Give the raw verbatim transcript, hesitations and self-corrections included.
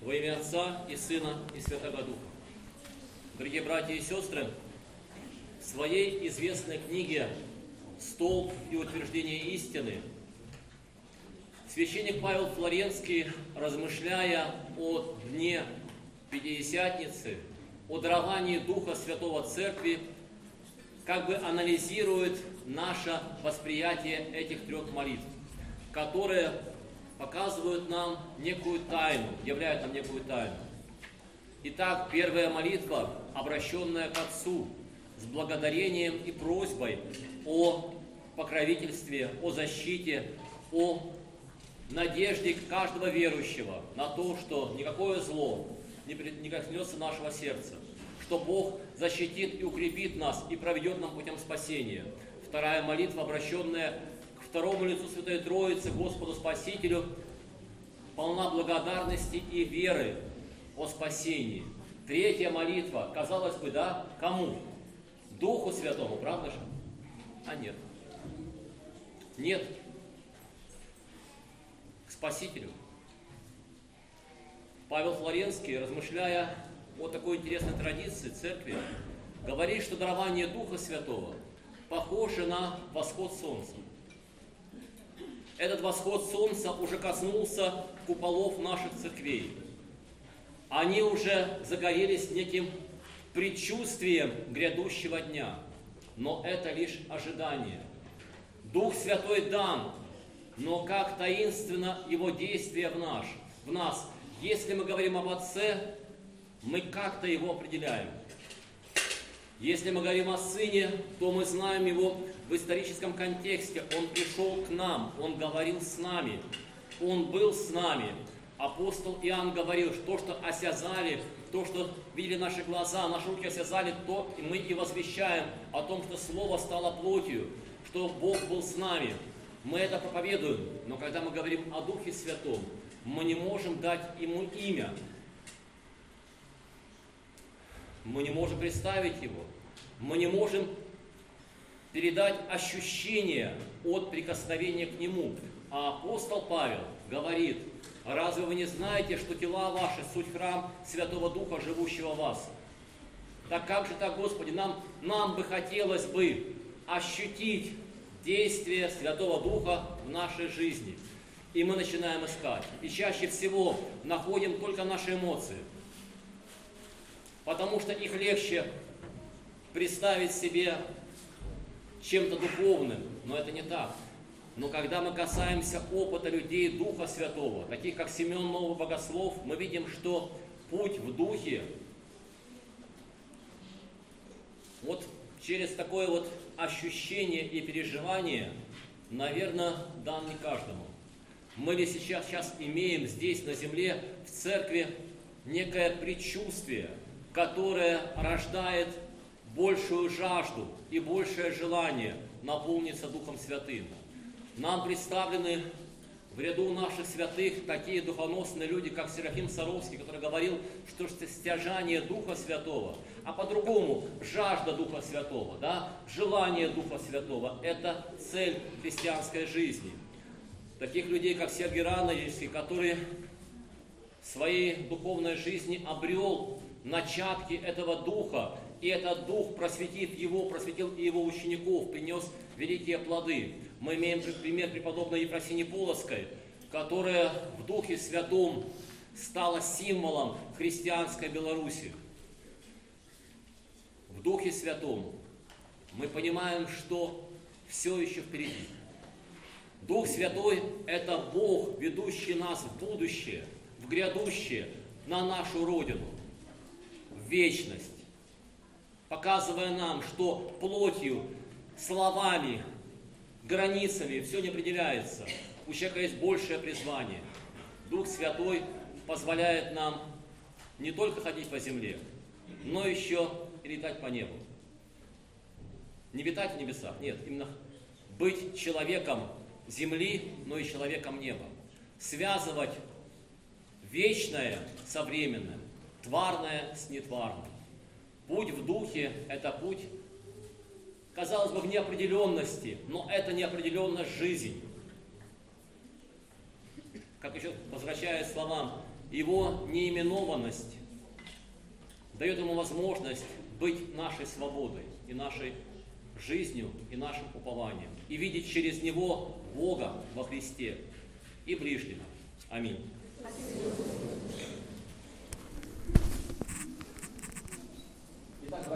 Во имя Отца и Сына и Святого Духа. Дорогие братья и сестры, в своей известной книге «Столб и утверждение истины» священник Павел Флоренский, размышляя о дне Пятидесятницы, о даровании Духа Святого Церкви, как бы анализирует наше восприятие этих трех молитв, которые показывают нам некую тайну, являют нам некую тайну. Итак, первая молитва, обращенная к Отцу, с благодарением и просьбой о покровительстве, о защите, о надежде каждого верующего на то, что никакое зло не коснется нашего сердца, что Бог защитит и укрепит нас и проведет нам путем спасения. Вторая молитва, обращенная к второму лицу Святой Троицы, Господу Спасителю, полна благодарности и веры о спасении. Третья молитва, казалось бы, да, кому? Духу Святому, правда же? А нет. Нет. К Спасителю. Павел Флоренский, размышляя о такой интересной традиции церкви, говорит, что дарование Духа Святого похоже на восход солнца. Этот восход солнца уже коснулся куполов наших церквей. Они уже загорелись неким предчувствием грядущего дня. Но это лишь ожидание. Дух Святой дан, но как таинственно Его действие в, наш, в нас. Если мы говорим об Отце, мы как-то Его определяем. Если мы говорим о Сыне, то мы знаем Его в историческом контексте. Он пришел к нам, Он говорил с нами, Он был с нами. Апостол Иоанн говорил, что то, что осязали, то, что видели наши глаза, наши руки осязали, то мы и возвещаем о том, что Слово стало плотью, что Бог был с нами. Мы это проповедуем, но когда мы говорим о Духе Святом, мы не можем дать Ему имя. Мы не можем представить Его. Мы не можем передать ощущение от прикосновения к Нему. А апостол Павел говорит: разве вы не знаете, что тела ваши – суть храм Святого Духа, живущего в вас? Так как же так, Господи, нам, нам бы хотелось бы ощутить действие Святого Духа в нашей жизни. И мы начинаем искать. И чаще всего находим только наши эмоции. Потому что их легче представить себе чем-то духовным. Но это не так. Но когда мы касаемся опыта людей Духа Святого, таких как Симеон Новый Богослов, мы видим, что путь в Духе, вот через такое вот ощущение и переживание, наверное, дан не каждому. Мы ли сейчас, сейчас имеем здесь, на земле, в церкви, некое предчувствие, которое рождает большую жажду и большее желание наполниться Духом Святым. Нам представлены в ряду наших святых такие духоносные люди, как Серафим Саровский, который говорил, что стяжание Духа Святого, а по-другому жажда Духа Святого, да, желание Духа Святого – это цель христианской жизни. Таких людей, как Сергий Радонежский, который в своей духовной жизни обрел начатки этого Духа, и этот Дух, просветив его, просветил и его учеников, принес великие плоды. Мы имеем пример преподобной Ефросинии Полоцкой, которая в Духе Святом стала символом христианской Беларуси. В Духе Святом мы понимаем, что все еще впереди. Дух Святой – это Бог, ведущий нас в будущее, в грядущее, на нашу Родину, в вечность, показывая нам, что плотью, словами, границами все не определяется. У человека есть большее призвание. Дух Святой позволяет нам не только ходить по земле, но еще и летать по небу. Не витать в небесах, нет, именно быть человеком земли, но и человеком неба. Связывать вечное со временным, тварное с нетварным. Путь в Духе – это путь, казалось бы, в неопределенности, но это неопределенность жизни. Как еще, возвращаясь к словам Его неименованность дает ему возможность быть нашей свободой и нашей жизнью и нашим упованием. И видеть через Него Бога во Христе и ближнего. Аминь.